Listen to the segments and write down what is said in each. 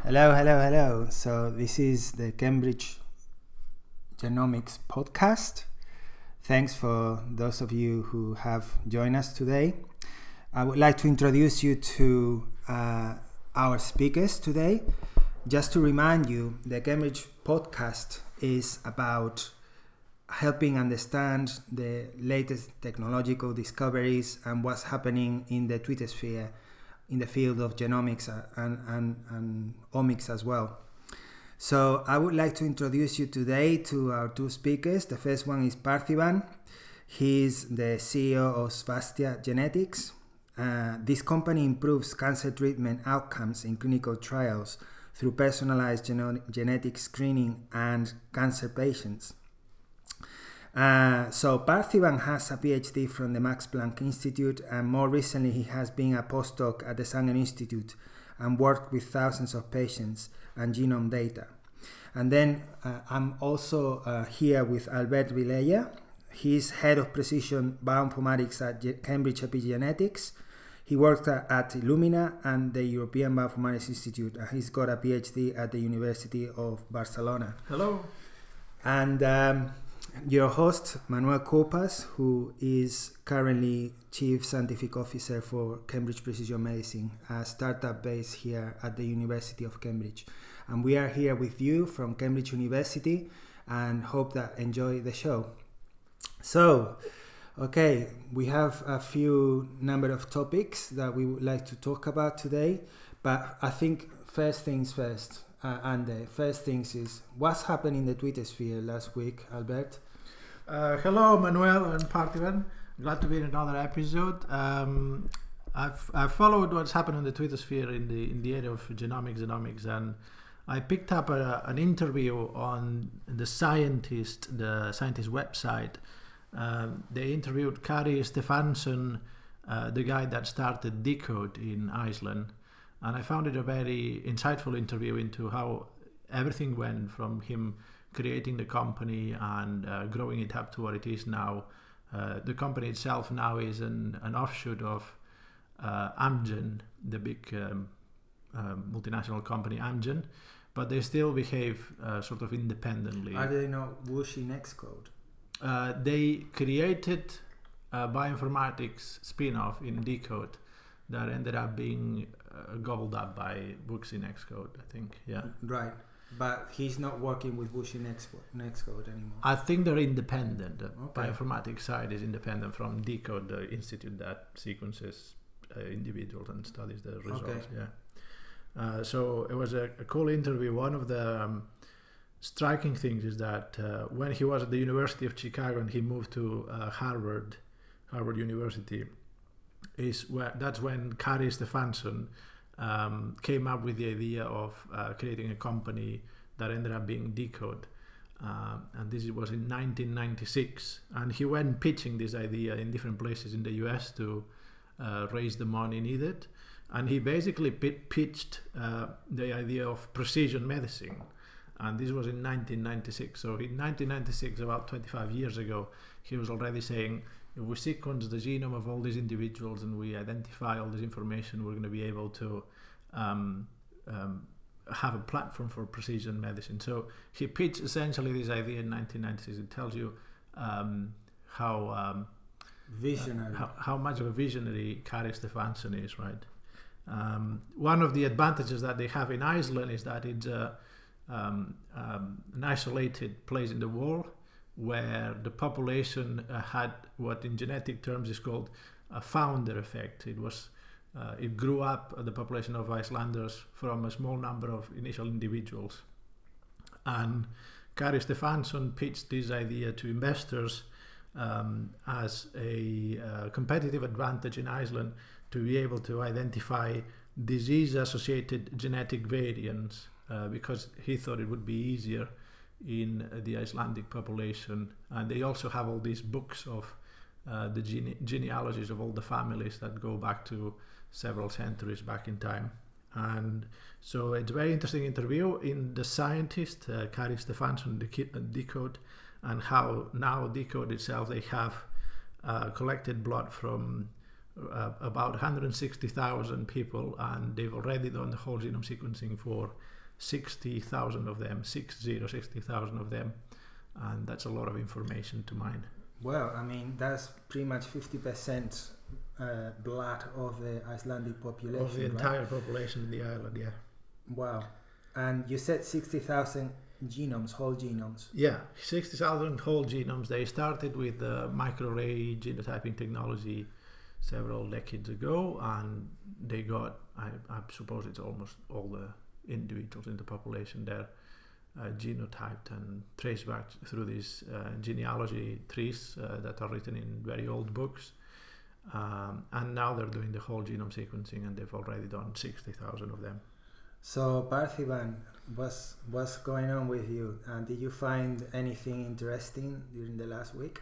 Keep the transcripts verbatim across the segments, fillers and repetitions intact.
Hello, hello, hello. So this is the Cambridge Genomics podcast. Thanks for those of you who have joined us today. I would like to introduce you to uh, our speakers today. Just to remind you, the Cambridge podcast is about helping understand the latest technological discoveries and what's happening in the Twitter sphere in the field of genomics and, and, and omics as well. So I would like to introduce you today to our two speakers. The first one is Parthivan. He's the C E O of Svastia Genetics. Uh, this company improves cancer treatment outcomes in clinical trials through personalized geno- genetic screening and cancer patients. Uh, so Parthivan has a PhD from the Max Planck Institute, and more recently he has been a postdoc at the Sanger Institute and worked with thousands of patients and genome data. And then uh, I'm also uh, here with Albert Vilella. He's head of precision bioinformatics at G- Cambridge Epigenetics. He worked at, at Illumina and the European Bioinformatics Institute, and he's got a PhD at the University of Barcelona. Hello. And um, your host, Manuel Copas, who is currently Chief Scientific Officer for Cambridge Precision Medicine, a startup based here at the University of Cambridge. And we are here with you from Cambridge University and hope that enjoy the show. So, okay, we have a few number of topics that we would like to talk about today, but I think first things first. Uh, and the first things is what's happened in the Twitter sphere last week, Albert? Uh, hello, Manuel and Parthivan. Glad to be in another episode. Um, I've I've followed what's happened in the Twitter sphere in the in the area of genomics, genomics, and I picked up a, an interview on the Scientist, the Scientist website. Um, they interviewed Kari Stefansson, uh, the guy that started Decode in Iceland. And I found it a very insightful interview into how everything went from him creating the company and uh, growing it up to what it is now. Uh, the company itself now is an, an offshoot of uh, Amgen, the big um, uh, multinational company Amgen, but they still behave uh, sort of independently. Are they not Wuxi Nextcode? Uh, they created a bioinformatics spin-off in Decode that ended up being uh, gobbled up by Wuxi Nextcode, I think. Yeah. Right. But he's not working with Wuxi Nextcode anymore. I think they're independent. The Okay. bioinformatics side is independent from Decode, the institute that sequences uh, individuals and studies the results. Okay. Yeah. Uh, so it was a, a cool interview. One of the um, striking things is that uh, when he was at the University of Chicago and he moved to uh, Harvard, Harvard University, is where that's when Kari Stefansson um, came up with the idea of uh, creating a company that ended up being Decode, um, and this was in nineteen ninety-six. And he went pitching this idea in different places in the U S to uh, raise the money needed, and he basically pit- pitched uh, the idea of precision medicine. And this was in nineteen ninety-six. So in nineteen ninety-six, about twenty-five years ago, he was already saying, if we sequence the genome of all these individuals and we identify all this information, we're going to be able to um, um, have a platform for precision medicine. So he pitched essentially this idea in nineteen ninety-six. It tells you um, how um, visionary, uh, how, how much of a visionary Kari Stefansson is, right? Um, one of the advantages that they have in Iceland is that it's a, um, um, an isolated place in the world, where the population uh, had what in genetic terms is called a founder effect. It was, uh, it grew up, uh, the population of Icelanders, from a small number of initial individuals. And Kari Stefansson pitched this idea to investors um, as a uh, competitive advantage in Iceland to be able to identify disease-associated genetic variants, uh, because he thought it would be easier in the Icelandic population. And they also have all these books of uh, the gene- genealogies of all the families that go back to several centuries back in time. And so it's a very interesting interview in The Scientist, uh, Kari Stefansson, Decode, and how now Decode itself, they have uh, collected blood from uh, about one hundred sixty thousand people, and they've already done the whole genome sequencing for sixty thousand of them, six zero, sixty thousand of them, and that's a lot of information to mine. Well, I mean, that's pretty much fifty percent uh, blood of the Icelandic population, Of the right? entire population in the island, yeah. Wow. And you said sixty thousand genomes, whole genomes. Yeah, sixty thousand whole genomes. They started with the microarray genotyping technology several decades ago, and they got, I, I suppose it's almost all the individuals in the population there uh, genotyped and traced back through these uh, genealogy trees uh, that are written in very old books. Um, and now they're doing the whole genome sequencing, and they've already done sixty thousand of them. So, Parthiban, what's, what's going on with you? And did you find anything interesting during the last week?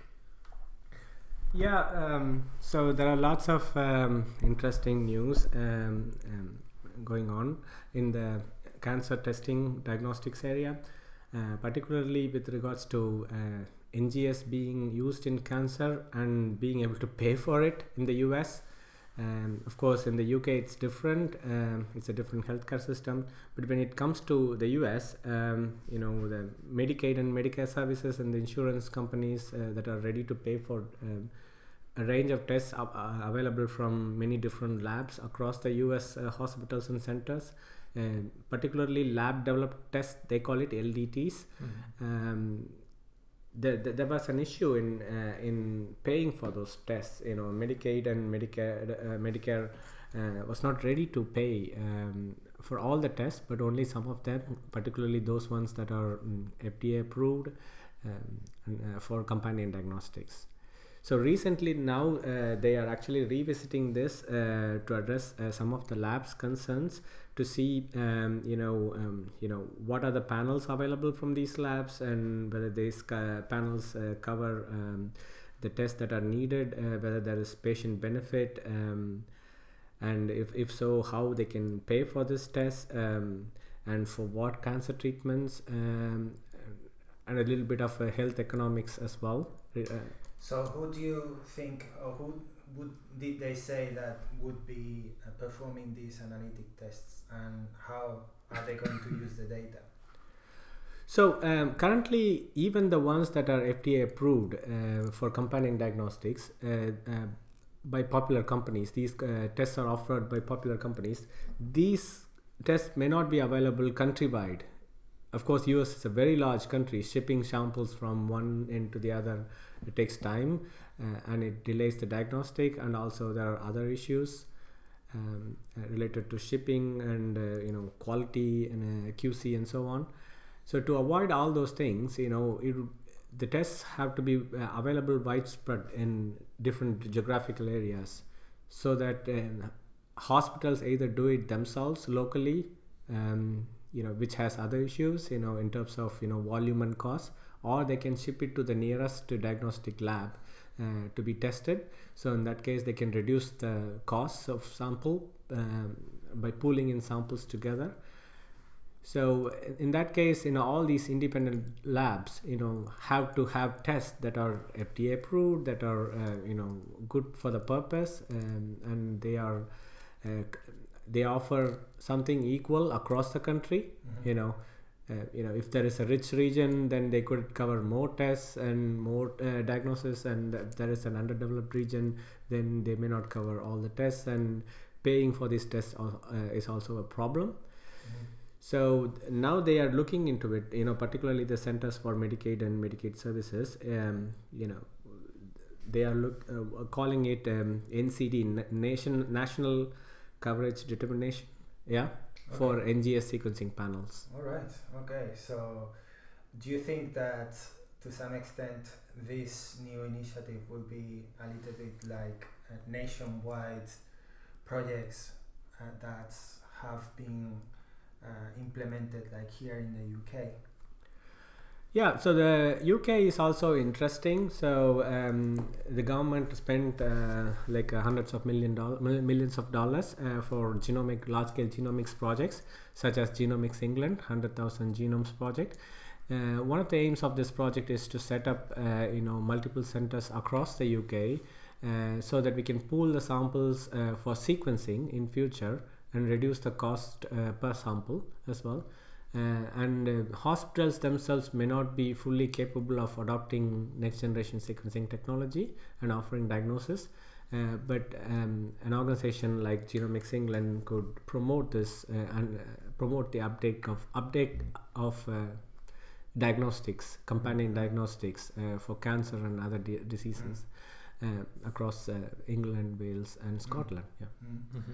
Yeah, um, so there are lots of um, interesting news um, um, going on in the cancer testing diagnostics area, uh, particularly with regards to uh, N G S being used in cancer and being able to pay for it in the U S. Um, of course, in the U K it's different. Um, it's a different healthcare system. But when it comes to the U S, um, you know, the Medicaid and Medicare services and the insurance companies uh, that are ready to pay for um, a range of tests uh, available from many different labs across the U S uh, hospitals and centers, uh, particularly lab-developed tests. They call it L D Ts. Mm-hmm. Um, The, the, there was an issue in uh, in paying for those tests. You know, Medicaid and Medicare uh, Medicare uh, was not ready to pay um, for all the tests, but only some of them, particularly those ones that are um, F D A approved um, and, uh, for companion diagnostics. So recently now uh, they are actually revisiting this uh, to address uh, some of the lab's concerns, to see um, you know um, you know what are the panels available from these labs, and whether these uh, panels uh, cover um, the tests that are needed, uh, whether there is patient benefit, um, and if, if so, how they can pay for this test, um, and for what cancer treatments, um, and a little bit of uh, health economics as well. Uh, So who do you think, or who would did they say that would be uh, performing these analytic tests, and how are they going to use the data? So um, currently, even the ones that are F D A approved uh, for companion diagnostics uh, uh, by popular companies, these uh, tests are offered by popular companies. These tests may not be available countrywide. Of course, U S is a very large country. Shipping samples from one end to the other, it takes time uh, and it delays the diagnostic, and also there are other issues um, uh, related to shipping and uh, you know quality and uh, Q C and so on. So to avoid all those things, you know, it, the tests have to be uh, available widespread in different geographical areas, so that uh, hospitals either do it themselves locally, um, you know, which has other issues, you know, in terms of, you know, volume and cost, or they can ship it to the nearest diagnostic lab uh, to be tested. So in that case, they can reduce the costs of sample um, by pooling in samples together. So in that case, you know, all these independent labs, you know, have to have tests that are F D A approved, that are, uh, you know, good for the purpose, um, and they are, uh, they offer something equal across the country. Mm-hmm. You know, uh, you know, if there is a rich region, then they could cover more tests and more uh, diagnosis, and if there is an underdeveloped region, then they may not cover all the tests, and paying for these tests uh, is also a problem. Mm-hmm. So now they are looking into it, you know, particularly the Centers for Medicaid and Medicaid Services, um, you know, they are look, uh, calling it um, N C D, Nation National Coverage Determination, yeah, okay, for N G S sequencing panels. All right, okay. So do you think that to some extent this new initiative will be a little bit like uh, nationwide projects uh, that have been Uh, implemented like here in the U K? Yeah, so the U K is also interesting. So um, the government spent uh, like uh, hundreds of million dollars, millions of dollars uh, for genomic, large-scale genomics projects, such as Genomics England, one hundred thousand genomes project. Uh, one of the aims of this project is to set up, uh, you know, multiple centers across the U K uh, so that we can pool the samples uh, for sequencing in future and reduce the cost uh, per sample as well. Uh, and uh, hospitals themselves may not be fully capable of adopting next generation sequencing technology and offering diagnosis, uh, but um, an organization like Genomics England could promote this uh, and uh, promote the uptake of update of uh, diagnostics, companion diagnostics uh, for cancer and other di- diseases uh, across uh, England, Wales, and Scotland. Yeah. Mm-hmm.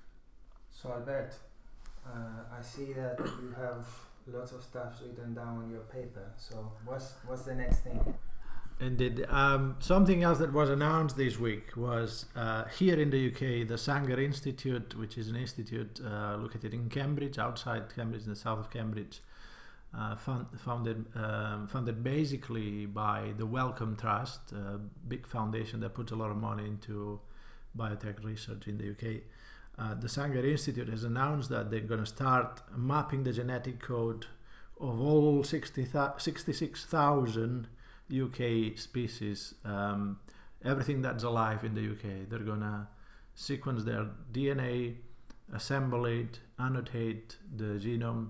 So Albert, uh, I see that you have lots of stuff written down on your paper. So what's what's the next thing? Indeed. Um, something else that was announced this week was uh, here in the U K, the Sanger Institute, which is an institute uh, located in Cambridge, outside Cambridge, in the south of Cambridge, uh, found, founded um, funded basically by the Wellcome Trust, a big foundation that puts a lot of money into biotech research in the U K. Uh, the Sanger Institute has announced that they're going to start mapping the genetic code of all sixty-six thousand U K species, um, everything that's alive in the U K. They're going to sequence their D N A, assemble it, annotate the genome,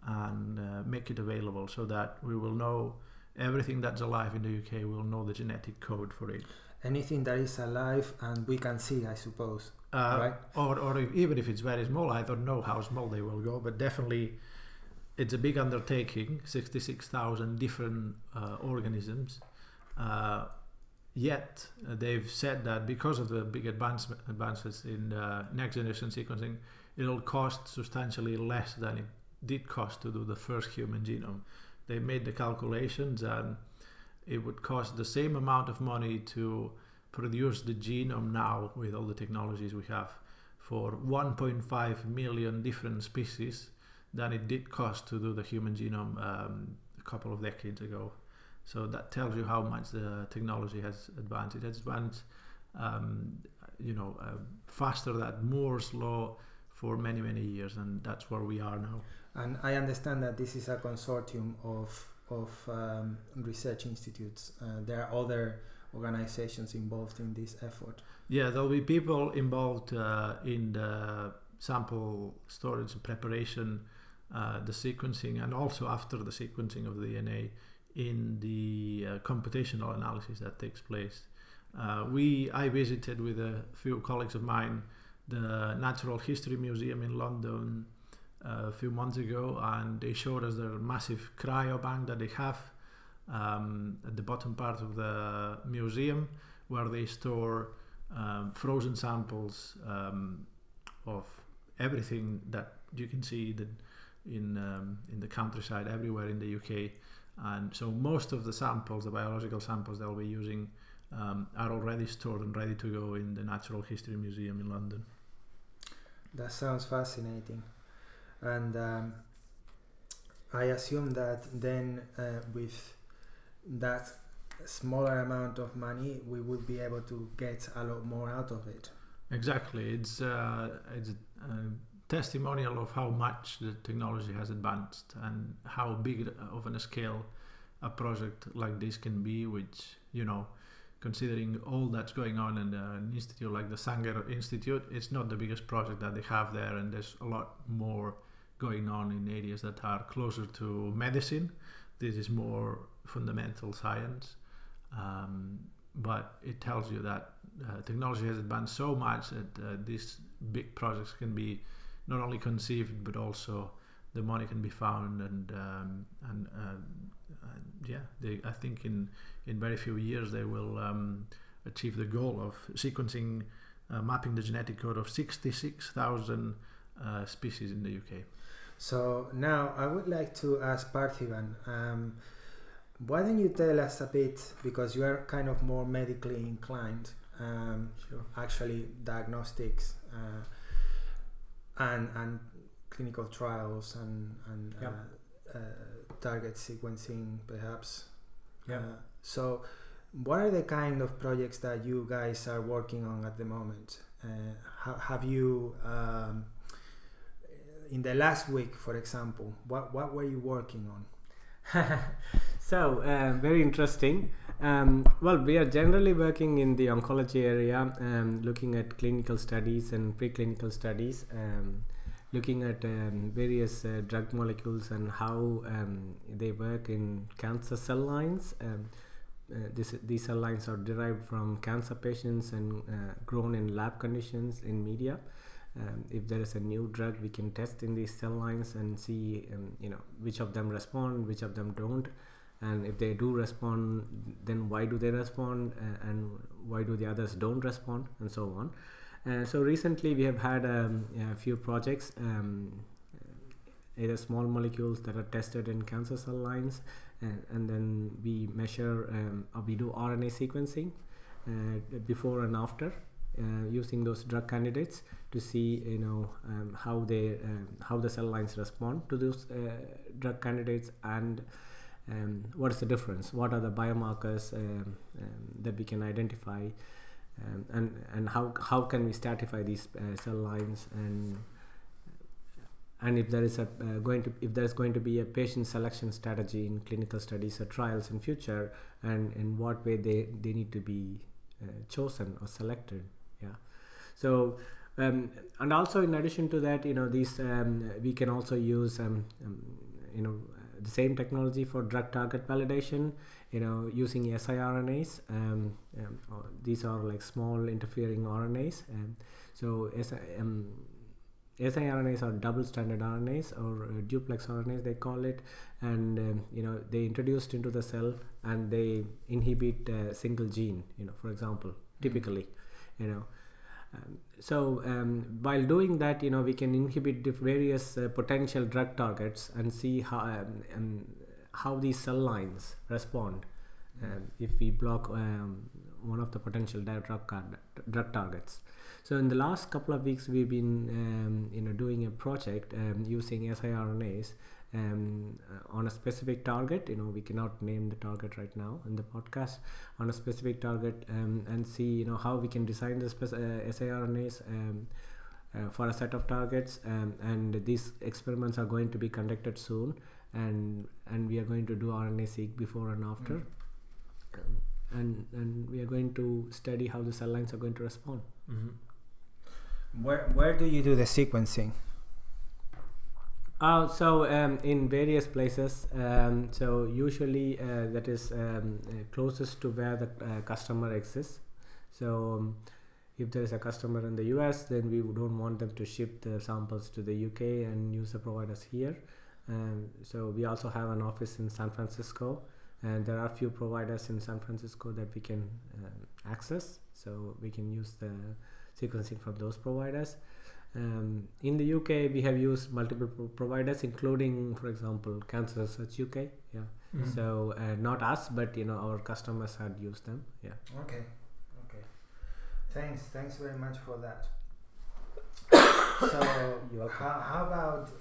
and uh, make it available so that we will know everything that's alive in the U K. We'll know the genetic code for it. Anything that is alive and we can see, I suppose. Uh, right? Or, or if, even if it's very small, I don't know how small they will go, but definitely it's a big undertaking, sixty-six thousand different uh, organisms. Uh, yet uh, they've said that because of the big advancement, advances in uh, next generation sequencing, it'll cost substantially less than it did cost to do the first human genome. They made the calculations and it would cost the same amount of money to produce the genome now with all the technologies we have for one point five million different species than it did cost to do the human genome um, a couple of decades ago. So that tells you how much the technology has advanced. It has advanced, um, you know, uh, faster than Moore's law for many, many years, and that's where we are now. And I understand that this is a consortium of of um, research institutes. Uh, there are other organizations involved in this effort. Yeah, there'll be people involved uh, in the sample storage and preparation, uh, the sequencing, and also after the sequencing of the D N A in the uh, computational analysis that takes place. Uh, we, I visited with a few colleagues of mine the Natural History Museum in London uh, a few months ago, and they showed us their massive cryobank that they have um, at the bottom part of the museum, where they store um, frozen samples um, of everything that you can see that in um, in the countryside everywhere in the U K. And so most of the samples, the biological samples they'll be using, um, are already stored and ready to go in the Natural History Museum in London. That sounds fascinating. And um, I assume that then uh, with that smaller amount of money, we would be able to get a lot more out of it. Exactly. It's, uh, it's a, a testimonial of how much the technology has advanced and how big of a scale a project like this can be, which, you know, considering all that's going on in an institute like the Sanger Institute, it's not the biggest project that they have there, and there's a lot more going on in areas that are closer to medicine. This is more fundamental science, um, but it tells you that uh, technology has advanced so much that uh, these big projects can be not only conceived, but also the money can be found, and um, and uh, uh, yeah, they, I think in in very few years they will um, achieve the goal of sequencing, uh, mapping the genetic code of sixty-six thousand uh, species in the U K. So now I would like to ask Parthiban, um, why don't you tell us a bit, because you are kind of more medically inclined, um, Sure. actually diagnostics uh, and and clinical trials and, and Yep. uh, uh, target sequencing perhaps. Yep. Uh, so what are the kind of projects that you guys are working on at the moment? Uh, ha- have you, um, in the last week, for example, what, what were you working on? So, uh, very interesting. Um, well, we are generally working in the oncology area, um, looking at clinical studies and preclinical studies, um, looking at um, various uh, drug molecules and how um, they work in cancer cell lines. Um, uh, this, these cell lines are derived from cancer patients and uh, grown in lab conditions in media. Um, if there is a new drug, we can test in these cell lines and see, um, you know, which of them respond, which of them don't, and if they do respond, then why do they respond, uh, and why do the others don't respond, and so on. Uh, so recently, we have had um, a few projects, um, either small molecules that are tested in cancer cell lines, and, and then we measure, um, or we do R N A sequencing uh, before and after. Uh, using those drug candidates to see, you know, um, how they um, how the cell lines respond to those uh, drug candidates, and um, what is the difference, what are the biomarkers um, um, that we can identify, um, and and how how can we stratify these uh, cell lines, and and if there is a uh, going to if there is going to be a patient selection strategy in clinical studies or trials in future, and in what way they they need to be uh, chosen or selected. Yeah, so um, and also in addition to that, you know, these um, we can also use um, um, you know uh, the same technology for drug target validation. You know, using siRNAs. Um, um, these are like small interfering R N As. Um, so S, um, siRNAs are double-stranded R N As, or uh, duplex R N As they call it, and um, you know, they introduced into the cell and they inhibit a single gene. You know, for example, typically. You know, um, so um, while doing that, you know, we can inhibit the various uh, potential drug targets and see how um, um, how these cell lines respond um, if we block um, one of the potential drug drug targets. So in the last couple of weeks, we've been um, you know doing a project um, using siRNAs um, uh, on a specific target. You know, we cannot name the target right now in the podcast, on a specific target, um, and see, you know, how we can design the spec- uh, siRNAs um, uh, for a set of targets, um, and these experiments are going to be conducted soon, and and we are going to do R N A-seq before and after, mm. um, and and we are going to study how the cell lines are going to respond. Mm-hmm. Where where do you do the sequencing? Uh, so um, in various places, um, so usually uh, that is um, uh, closest to where the uh, customer exists. So um, if there is a customer in the U S, then we don't want them to ship the samples to the U K and use the providers here. Um, so we also have an office in San Francisco, and there are a few providers in San Francisco that we can um, access. So we can use the sequencing from those providers. Um, in the U K, we have used multiple pro- providers, including, for example, Cancer Research U K. Yeah. Mm-hmm. So uh, not us, but you know, our customers had used them. Yeah. Okay. Okay. Thanks. Thanks very much for that. So how, how about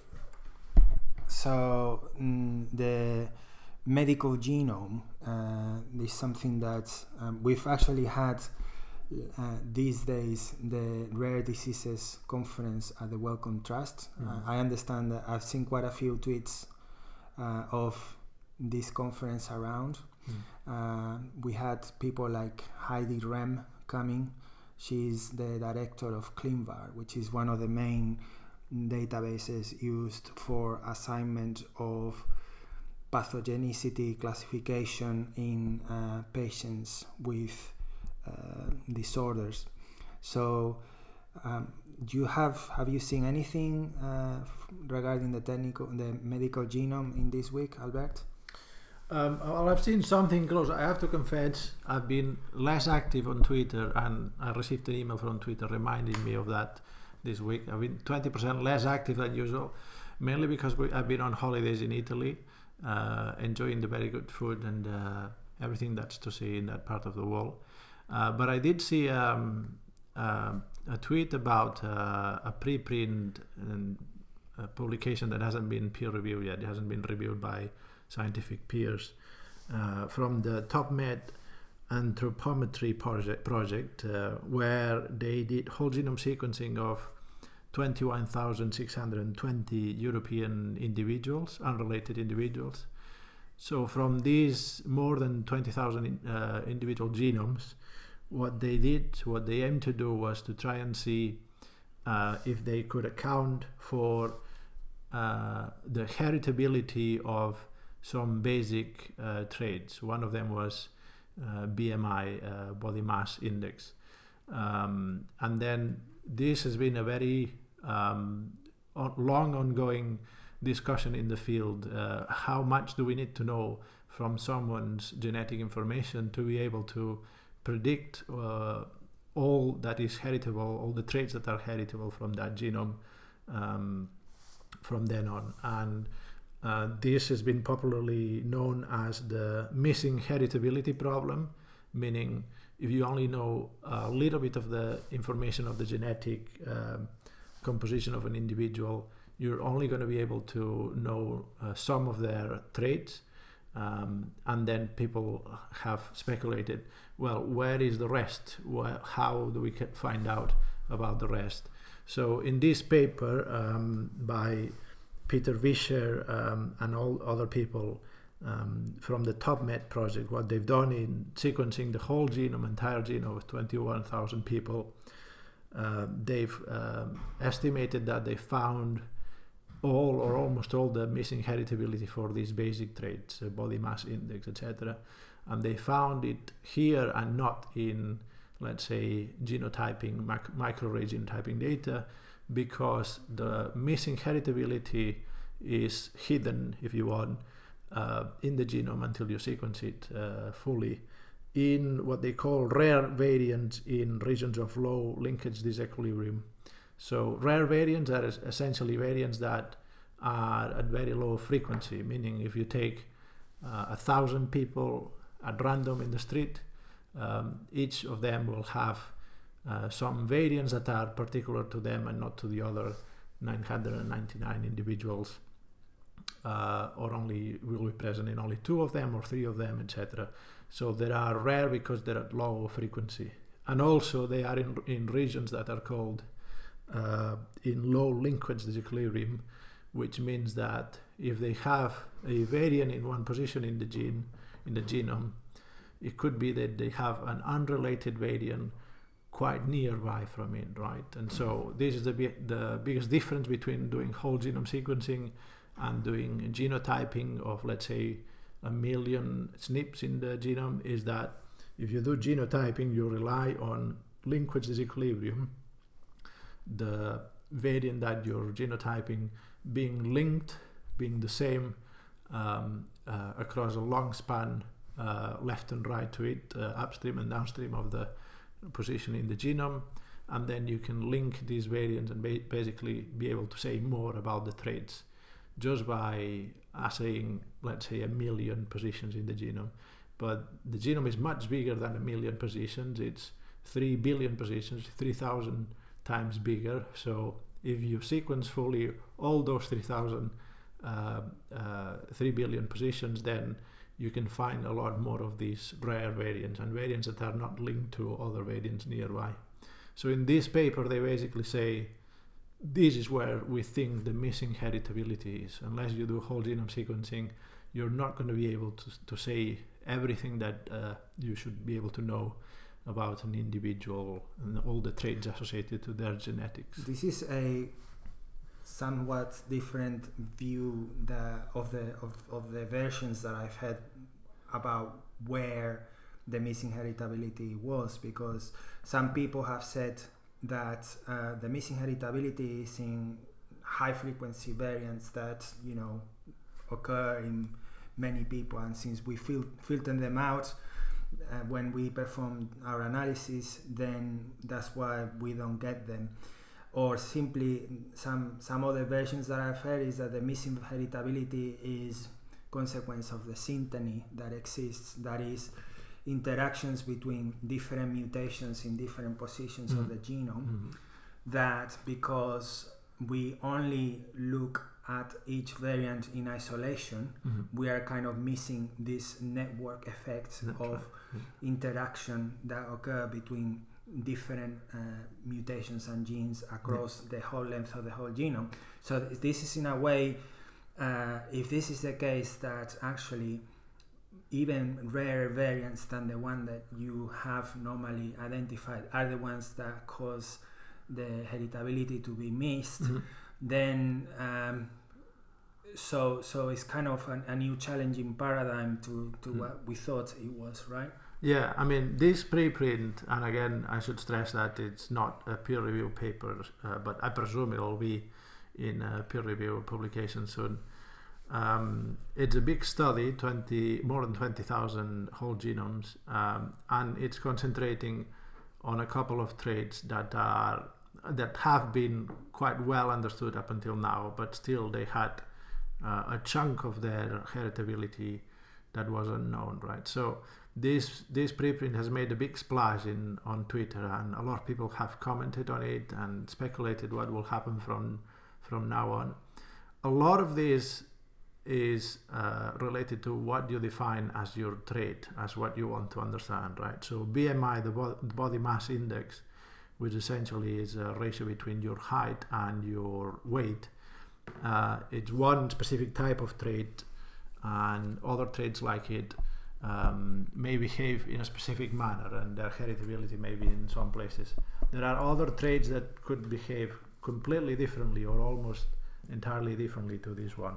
so mm, the medical genome uh, is something that um, we've actually had. Uh, these days, the Rare Diseases Conference at the Wellcome Trust. Mm-hmm. Uh, I understand that I've seen quite a few tweets uh, of this conference around. Mm-hmm. Uh, we had people like Heidi Rem coming. She's the director of ClinVar, which is one of the main databases used for assignment of pathogenicity classification in uh, patients with Uh, disorders. So, um, do you have have you seen anything uh, f- regarding the technical, the medical genome in this week, Albert? Um, well, I've seen something close. I have to confess, I've been less active on Twitter, and I received an email from Twitter reminding me of that this week. I've been twenty percent less active than usual, mainly because we, I've been on holidays in Italy, uh, enjoying the very good food and uh, everything that's to see in that part of the world. Uh, but I did see um, uh, a tweet about uh, a preprint and a publication that hasn't been peer reviewed yet. It hasn't been reviewed by scientific peers uh, from the TopMed Anthropometry project, project uh, where they did whole genome sequencing of twenty-one thousand six hundred twenty European individuals, unrelated individuals. So from these more than twenty thousand uh, individual genomes, what they did, what they aimed to do was to try and see uh, if they could account for uh, the heritability of some basic uh, traits. One of them was uh, B M I, uh, body mass index. Um, and then this has been a very um, on, long ongoing discussion in the field. Uh, how much do we need to know from someone's genetic information to be able to predict uh, all that is heritable, all the traits that are heritable from that genome um, from then on. And uh, this has been popularly known as the missing heritability problem, meaning if you only know a little bit of the information of the genetic um, composition of an individual, you're only going to be able to know uh, some of their traits. Um, and then people have speculated, well, where is the rest? Well, how do we find out about the rest? So in this paper um, by Peter Vischer um, and all other people um, from the TopMed project, what they've done in sequencing the whole genome, entire genome of twenty-one thousand people, uh, they've um, estimated that they found all or almost all the missing heritability for these basic traits, uh, body mass index, et cetera. And they found it here and not in, let's say, genotyping, mic- microarray genotyping data, because the missing heritability is hidden, if you want, uh, in the genome until you sequence it uh, fully in what they call rare variants in regions of low linkage disequilibrium. So rare variants are essentially variants that are at very low frequency, meaning if you take uh, a thousand people at random in the street, um, each of them will have uh, some variants that are particular to them and not to the other nine hundred ninety-nine individuals, uh, or only will be present in only two of them or three of them, et cetera. So they are rare because they're at low frequency, and also they are in, in regions that are called Uh, in low linkage disequilibrium, which means that if they have a variant in one position in the gene, in the genome, it could be that they have an unrelated variant quite nearby from it, right? And so this is the bi- the biggest difference between doing whole genome sequencing and doing genotyping of, let's say, a million S N Ps in the genome, is that if you do genotyping, you rely on linkage disequilibrium, the variant that you're genotyping being linked, being the same um, uh, across a long span, uh, left and right to it, uh, upstream and downstream of the position in the genome. And then you can link these variants and ba- basically be able to say more about the traits just by assaying, let's say, a million positions in the genome. But the genome is much bigger than a million positions. It's three billion positions, three thousand times bigger. So if you sequence fully all those three thousand, uh, uh, three billion positions, then you can find a lot more of these rare variants and variants that are not linked to other variants nearby. So in this paper, they basically say, this is where we think the missing heritability is. Unless you do whole genome sequencing, you're not going to be able to, to say everything that uh, you should be able to know about an individual and all the traits associated to their genetics. This is a somewhat different view the, of the of, of the versions that I've had about where the missing heritability was, because some people have said that uh, the missing heritability is in high frequency variants that, you know, occur in many people, and since we fil- filter them out Uh, when we perform our analysis, then that's why we don't get them. Or simply some some other versions that I've heard is that the missing heritability is consequence of the synteny that exists, that is interactions between different mutations in different positions mm-hmm. of the genome, mm-hmm. that because we only look at each variant in isolation, mm-hmm. we are kind of missing this network effects That's of right. yeah. interaction that occur between different uh, mutations and genes across yeah. the whole length of the whole genome. So th- this is in a way uh, if this is the case, that actually even rarer variants than the one that you have normally identified are the ones that cause the heritability to be missed, mm-hmm. then um, so so it's kind of an, a new challenging paradigm to, to mm. what we thought it was, right? Yeah, I mean, this preprint, and again, I should stress that it's not a peer-reviewed paper, uh, but I presume it will be in a peer-reviewed publication soon. Um, it's a big study, twenty more than twenty thousand whole genomes, um, and it's concentrating on a couple of traits that are that have been quite well understood up until now, but still they had uh, a chunk of their heritability that was unknown, right? So this this preprint has made a big splash in on Twitter, and a lot of people have commented on it and speculated what will happen from from now on. A lot of this is uh, related to what you define as your trait, as what you want to understand, right? So B M I, the, bo- the body mass index, which essentially is a ratio between your height and your weight, uh, it's one specific type of trait, and other traits like it um, may behave in a specific manner, and their heritability may be in some places. There are other traits that could behave completely differently or almost entirely differently to this one.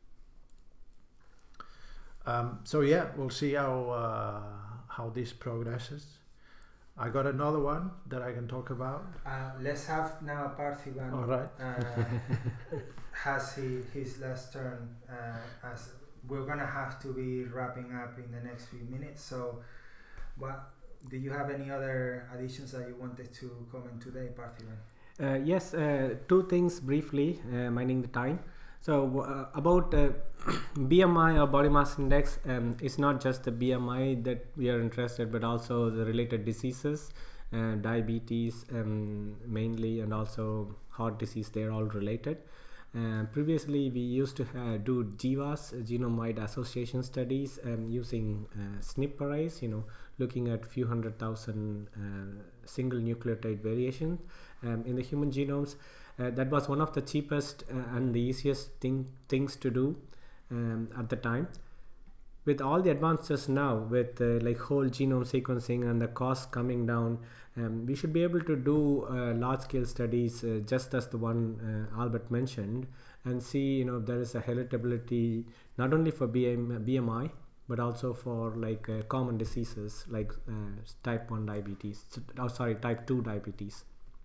Um, so yeah, we'll see how uh, how this progresses. I got another one that I can talk about. Uh, let's have now Parthivan. All right. Uh, has he, his last turn, uh, as we're gonna have to be wrapping up in the next few minutes. So, what do you have any other additions that you wanted to comment today, Parthivan? Uh, yes, uh, two things briefly, uh, minding the time. So uh, about uh, B M I or body mass index, um, it's not just the B M I that we are interested, but also the related diseases, uh, diabetes um, mainly, and also heart disease. They're all related. Uh, previously, we used to uh, do G W A S, genome-wide association studies, um, using uh, SNP arrays. You know, looking at few hundred thousand uh, single nucleotide variations um, in the human genomes. Uh, that was one of the cheapest uh, and the easiest thing, things to do um, at the time. With all the advances now, with uh, like whole genome sequencing and the cost coming down, um, we should be able to do uh, large-scale studies, uh, just as the one uh, Albert mentioned, and see, you know, if there is a heritability not only for B M I, but also for like uh, common diseases like uh, type one diabetes, oh, sorry, type two diabetes.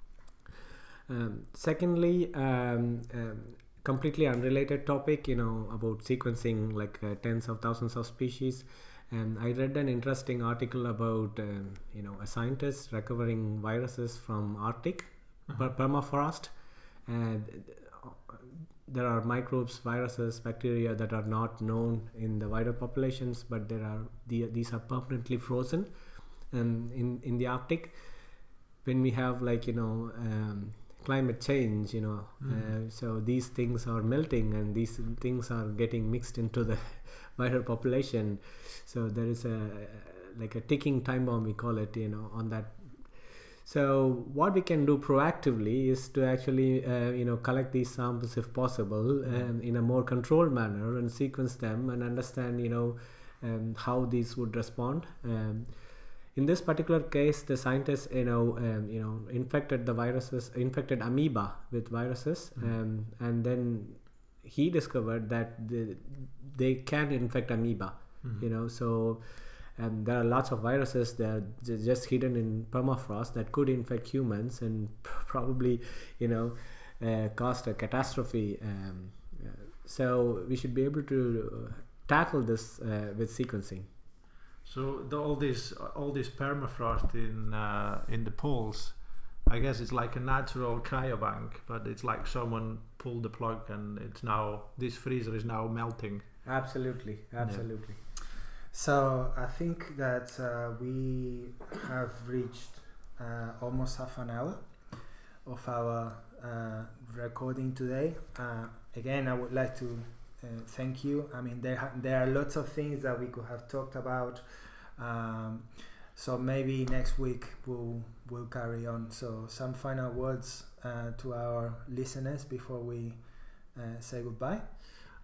Um, secondly, um, um, completely unrelated topic, you know, about sequencing like uh, tens of thousands of species. And I read an interesting article about, um, you know, a scientist recovering viruses from Arctic uh-huh. permafrost. And there are microbes, viruses, bacteria that are not known in the wider populations, but there are the, these are permanently frozen um, in in the Arctic. When we have like, you know, um, climate change, you know, mm. uh, so these things are melting and these things are getting mixed into the wider population. So there is a like a ticking time bomb, we call it, you know, on that. So what we can do proactively is to actually, uh, you know, collect these samples if possible um, in a more controlled manner and sequence them and understand, you know, um, how these would respond. Um, In this particular case, the scientists, you know, um, you know, infected the viruses, infected amoeba with viruses, mm-hmm. um, and then he discovered that the, they can infect amoeba. Mm-hmm. You know, so um, there are lots of viruses that are j- just hidden in permafrost that could infect humans and probably, you know, uh, cause a catastrophe. Um, uh, so we should be able to tackle this uh, with sequencing. So the, all this all this permafrost in uh, in the poles, I guess it's like a natural cryobank, but it's like someone pulled the plug and it's now, this freezer is now melting. Absolutely, absolutely. Yeah. So I think that uh, we have reached uh, almost half an hour of our uh, recording today. Uh, again, I would like to Uh, thank you. I mean, there ha- there are lots of things that we could have talked about. Um, so maybe next week we'll we'll carry on. So some final words uh, to our listeners before we uh, say goodbye.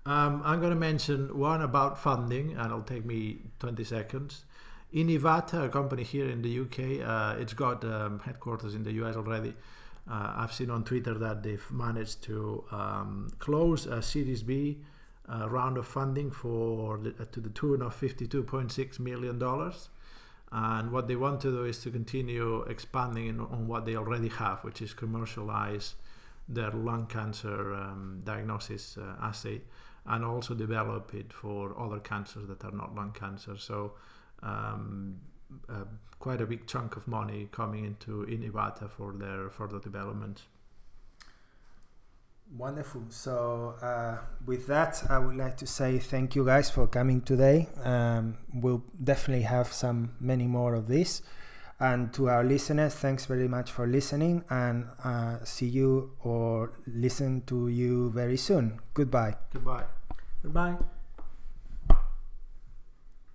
Um, I'm going to mention one about funding, and it'll take me twenty seconds. Inivata, a company here in the U K, uh, it's got um, headquarters in the U S already. Uh, I've seen on Twitter that they've managed to um, close a Series B uh, round of funding for the, uh, to the tune of fifty-two point six million dollars. And what they want to do is to continue expanding in, on what they already have, which is commercialize their lung cancer um, diagnosis uh, assay, and also develop it for other cancers that are not lung cancer. So um, uh, quite a big chunk of money coming into Inivata for their further development. Wonderful. So uh, with that, I would like to say thank you guys for coming today. Um, we'll definitely have some many more of this. And to our listeners, thanks very much for listening, and uh, see you or listen to you very soon. Goodbye. Goodbye. Goodbye.